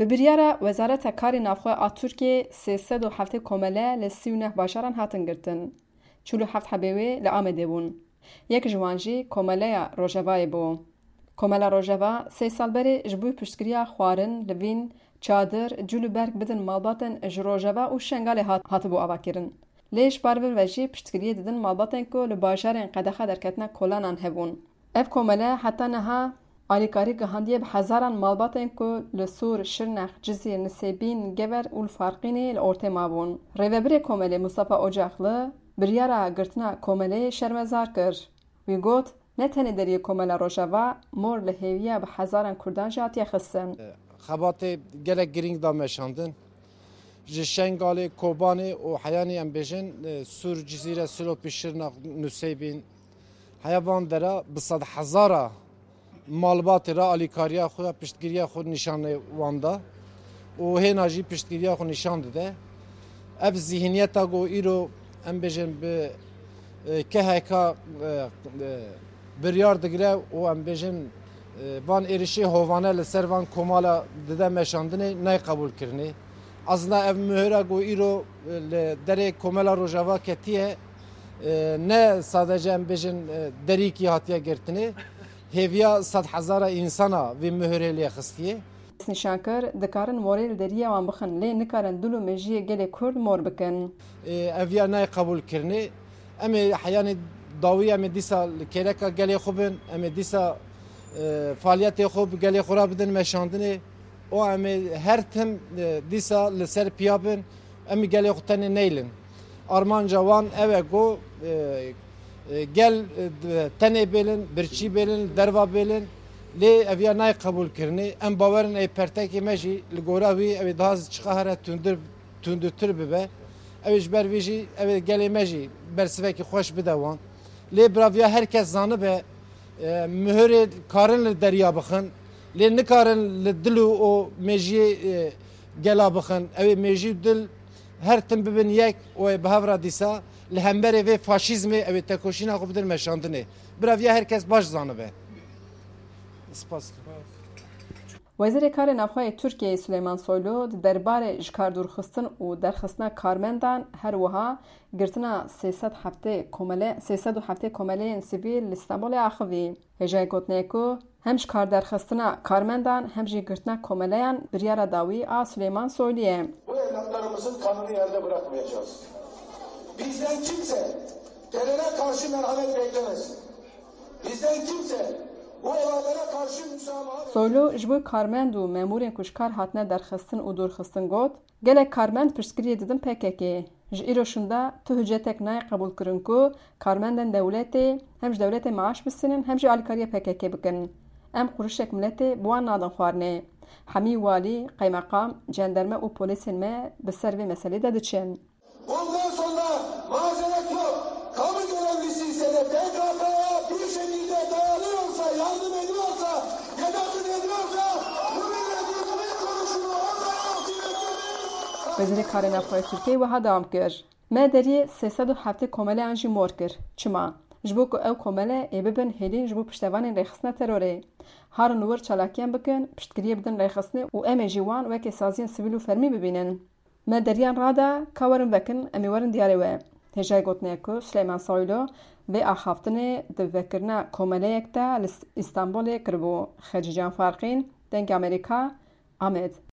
Bi biryara Wezareta Karê Navxwe a Tirkiyeyê 307 komele li 39 bajaran hatin girtin. 47 hebê wê li Amedê bûn. Yek ji wan jî komeleya Rojavayê bû. Komela Rojava 3 sal berê ji bo piştgiriya xwarin, livîn, çadir, cûlûberg bidin malbatên ji Rojava û Şengalê hatibû avakirin. Lê ji barvir ve jî piştgiriyê didin malbatên ku li bajarên qedexa derketina kolanan hebûn. Ev komele heta niha alîkarî gihandiye bi hezaran malbatên ku li Sûr, Şirnex, Cizîr, Nisêbîn, Gever û li Farqînê li ortê mabûn. Rêveberê komelê Mustafa Ocaxlı biryara girtina komeleyê şermezar kir. Wî got ne tenê deriyê komela Rojava mor li hêviya bi hezaran Kurdan jî hatiye xistin. Xebatê gelek girîng da meşandin. Ji Şengalê, Kobanê û heyanî em bêjin Sûr, Cizîr, Silopî, Şirnex, Nisêbîn heya van dera bi sed hezara malbatê ra alîkariya xwe ya piştgiriya xwe nîşanê wan da û hêna jî piştgiriya xwe nîşan dide. Ev zîhniyeta got îro em bêjin bi keheka biryar digire û em bêjin van êrişê hovane li ser van komala dide meşandinê neqebûlkirinê. Aslında ev mühira got îro li derê komela Rojava ketiye ne sadece em bêjin derîkî hatiye girtinê hêviya sed hezara insana vê mühirê lê xistiye. Nîşankir dikarin morê li deriya wan bixin lê nikarin dil û mejiyê gelê Kurd mor bikin. Ev ya neqebûlkirinê em ê heyanê dawî em ê dîsa li kêreka gelê xwe bin em ê dîsa faaliyetê xwe bi gelê xwe ra bidin meşandinê û em ê her tim dîsa li ser piya bin em ê gelê xwe tenê neylin. Armanca wan ev e got gel tenê bêlin, birçî bêlin, derva bêlin lê ev ya neqebûlkirinê em bawerin ê pertekê me jî li gora wî ev ê daha çiqa here tundurtir bibe. Ew ji ber vê jî ev ê gelê me jî bersivekî xweş bide wan. Lê biraviya herkes zanibe mühirê karin li deriya bixin lê nikarin li dil û o mejiyê gela bixin. Ew ê mejî dil her tim bibin yek û bi hevra dîsa li hemberê vê faşîzmê ew ê tekoşîna xwe bidin meşandinê. Biraviya herkes baş zanibe. Spas. Wezîrê Karê Navxwe Tirkiyeyê Süleyman Soylu di derbarê ji kardûrxistin û derxistina karmendan her wiha girtina 307 komeleyên sivîl li Stenbolê axivî. Hêjayê gotinê ku hem ji karderxistina karmendan hem jî girtina komeleyan biryara dawî a Süleyman Soylu'ye. Bu evlatlarımızın kanını yerde bırakmayacağız. Bizden kimse teröre karşı merhamet beklemesin. Bizden kimse bu olaylara karşı müsamaha... Soylu ji bo karmend û memûrên kuşkar hatine derxistin û dûrxistin got, gelek karmend piştgiriyê didin PKK. Ji îroşin de tu hücetek neqebûl kirin ku karmendên dewletê hem ji dewletê maaş bisînin hem jî alîkariya PKK bikin. Em xurişek miletê bi wan nadin xwarinê. Hemî walî, qeymeqam, cenderme û polîsên me bi ser vê meselê de diçin. Bundan sonra mazeret yok. Kamu görevlisi ise de PKK'ya bir şekilde dayanıyorsa, yardım ediyorsa, yardım ediyorsa bu milletin konuşunu onlara Wezîrê Karê Navxwe Tirkiyeyê wiha dawam kir. Me deriyê 307 komeleyan jî mor kir. Çima? Ji bo ku ew komele ê bibin hêlîn ji bo piştevanên rêxistina terorê. Harin wir çalakiyan bikin, piştgiriyê bidin rêxistinê û em ê jî wan wekî saziyên sivîl û fermî bibînin. Me deriyan rada ka werin vekin em ê werin diyarê we. Hêjayê gotinê ku Süleyman Soylu vê axaftinê di vekirina komeleyek de li Stenbolê kiribû. Xecî Can Farqîn, Dengê Amerîka, Amed.